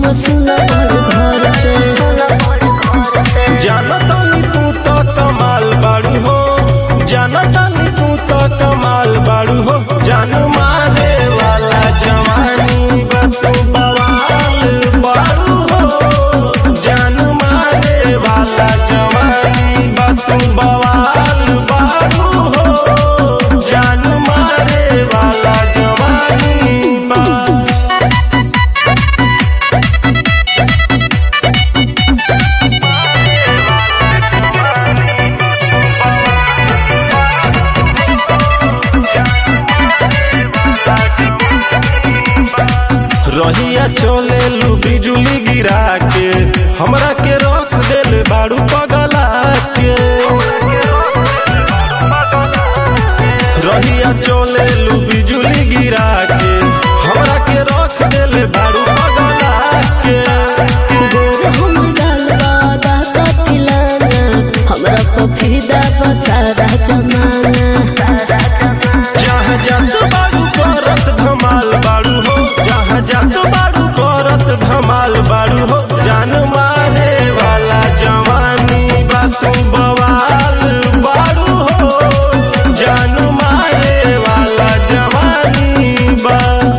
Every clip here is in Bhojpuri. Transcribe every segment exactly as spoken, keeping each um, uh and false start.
सुना बड़ घर से। जानतानी तू तो कमाल बाड़ू हो, जानतानी तू तो कमाल बाड़ू हो, जान मारे वाला जवानी बतू बवाल बाड़ू हो, जान मारे वाला जवानी बतू बवाल बाड़ू हो, जान मारे वाला जवानी बा। रहिया चले लू बिजुली गिरा के, हमरा के रख देले बाड़ू पगला के। रहिया चले लू बिजुली गिरा के, हमरा के रख देले बाड़ू पगला के। गोर हम डाल वादा कटिलाना, हमरा को फिदा बसारा जमाना। जहाँ जात बाड़ू करत धमाल बाड़ू हो, जहाँ जात बाड़ू करत धमाल बाड़ू हो, जान मारे वाला जवानी बातू बवाल बाड़ू हो, जान मारे वाला जवानी बा।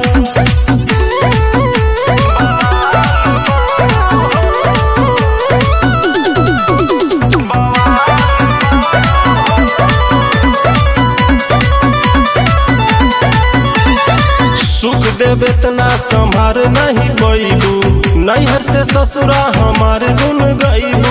सुख देवे तना संभार नहीं पैबू, नैहर से ससुरा हमारे गुन गईबू।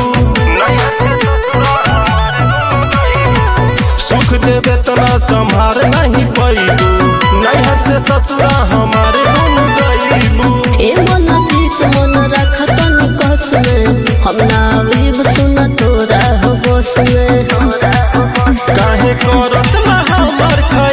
सुख देवे तना संभार नहीं पैबू, नैहर से ससुरा हमारे गुन गईबू। ए मन जीत मन रखतन कस में, हम नाविब सुन तोरा हो बस में। काहे करत ना हमर